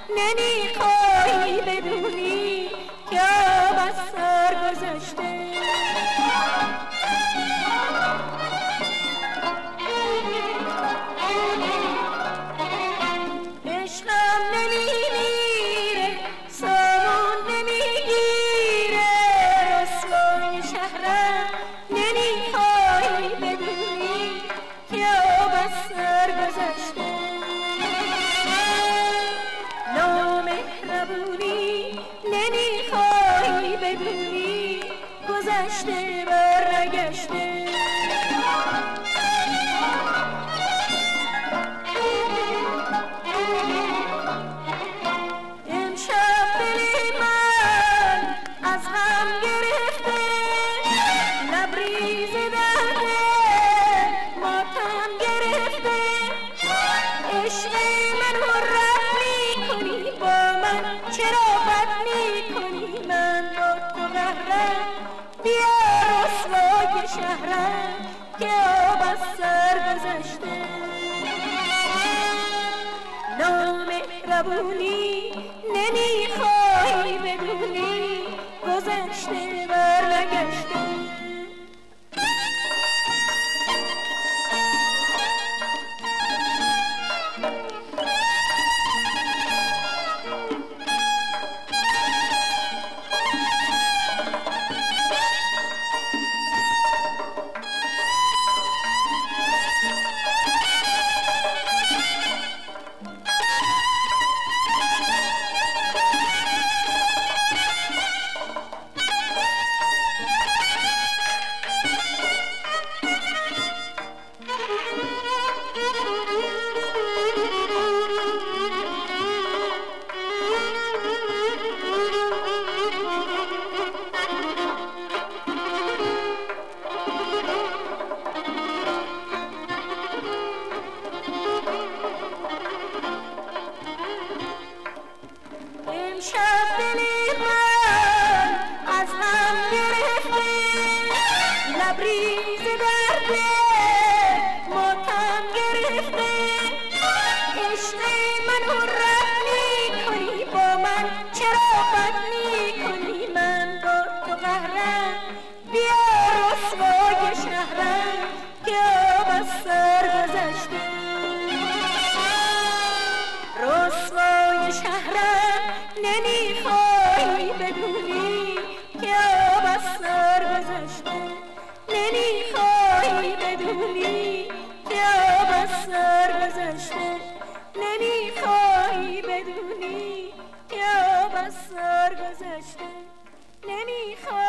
نمیخوای بدونی که آب از سر گذشته. عشقم نمیمیره سامون نمیگیره رسوای شهرم نمیخوای بدونی که آب از سر گذشته. نامهربونی نمیخوای بدونی گذشته برنگشته. امشب دل من از هم گرفته لبریز درده ماتم گرفته. عشق منو رد میکنی با من چرا بد میکنی من با تو قهرم. بیا رسوای شهرم که آب از سر گذشته. نامهربونی نمیخوای بدونی گذشته برنگشته. امشب دل من از هم گرفته لبریز درده ماتم گرفته. عشق منو رد میکنی با من چرا بد میکنی من با تو قهرم. بیا رسوای شهرم که آب از سر گذشته. رسوای شهرم نمیخوای بدونی که آب از سر گذشته. نمیخوای بدونی که آب از سر گذشته. نمیخوای بدونی که آب از سر گذشته. نمیخوای